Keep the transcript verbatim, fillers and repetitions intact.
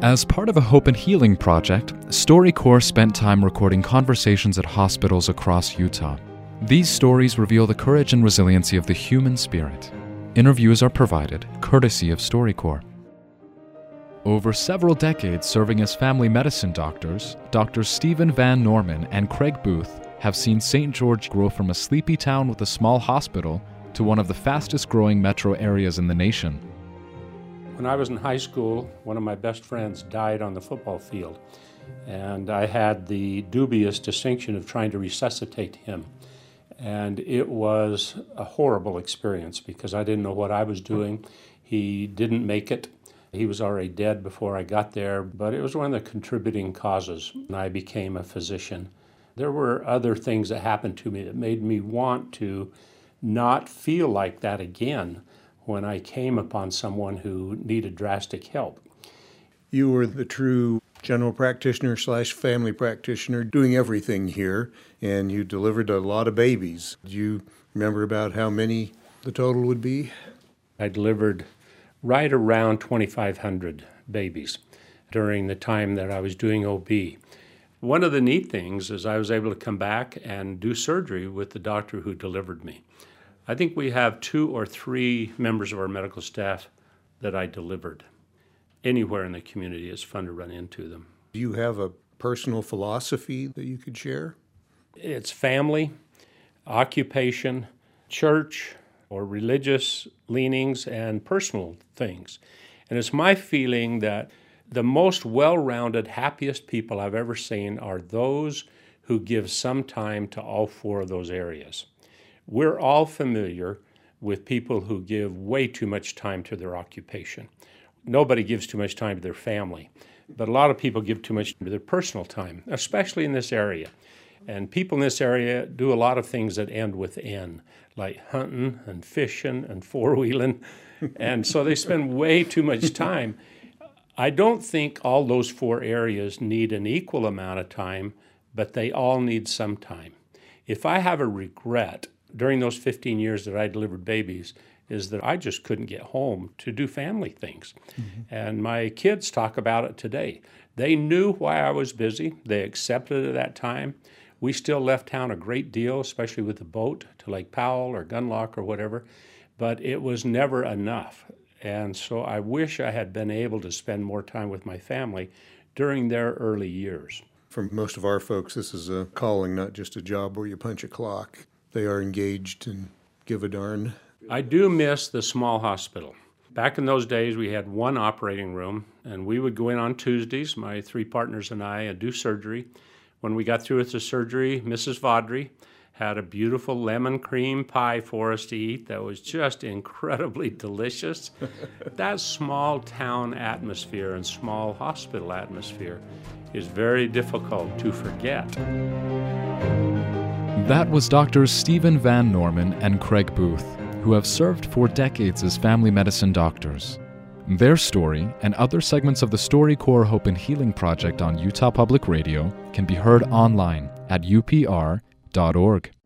As part of a Hope and Healing project, StoryCorps spent time recording conversations at hospitals across Utah. These stories reveal the courage and resiliency of the human spirit. Interviews are provided courtesy of StoryCorps. Over several decades serving as family medicine doctors, Doctors Stephen Van Norman and Craig Booth have seen Saint George grow from a sleepy town with a small hospital to one of the fastest-growing metro areas in the nation. When I was in high school, one of my best friends died on the football field, and I had the dubious distinction of trying to resuscitate him. And it was a horrible experience because I didn't know what I was doing. He didn't make it. He was already dead before I got there, but it was one of the contributing causes when I became a physician. There were other things that happened to me that made me want to not feel like that again when I came upon someone who needed drastic help. You were the true general practitioner slash family practitioner doing everything here, and you delivered a lot of babies. Do you remember about how many the total would be? I delivered right around twenty-five hundred babies during the time that I was doing O B. One of the neat things is I was able to come back and do surgery with the doctor who delivered me. I think we have two or three members of our medical staff that I delivered. Anywhere in the community, it's fun to run into them. Do you have a personal philosophy that you could share? It's family, occupation, church, or religious leanings, and personal things. And it's my feeling that the most well-rounded, happiest people I've ever seen are those who give some time to all four of those areas. We're all familiar with people who give way too much time to their occupation. Nobody gives too much time to their family, but a lot of people give too much to their personal time, especially in this area. And people in this area do a lot of things that end with N, like hunting and fishing and four-wheeling, and so they spend way too much time. I don't think all those four areas need an equal amount of time, but they all need some time. If I have a regret during those fifteen years that I delivered babies, is that I just couldn't get home to do family things. Mm-hmm. And my kids talk about it today. They knew why I was busy. They accepted it at that time. We still left town a great deal, especially with the boat to Lake Powell or Gunlock or whatever, but it was never enough. And so I wish I had been able to spend more time with my family during their early years. For most of our folks, this is a calling, not just a job where you punch a clock. They are engaged and give a darn. I do miss the small hospital. Back in those days, we had one operating room, and we would go in on Tuesdays, my three partners and I, and do surgery. When we got through with the surgery, Missus Vaudry had a beautiful lemon cream pie for us to eat that was just incredibly delicious. That small town atmosphere and small hospital atmosphere is very difficult to forget. That was Doctors Stephen Van Norman and Craig Booth, who have served for decades as family medicine doctors. Their story and other segments of the StoryCorps Hope and Healing Project on Utah Public Radio can be heard online at U P R dot org.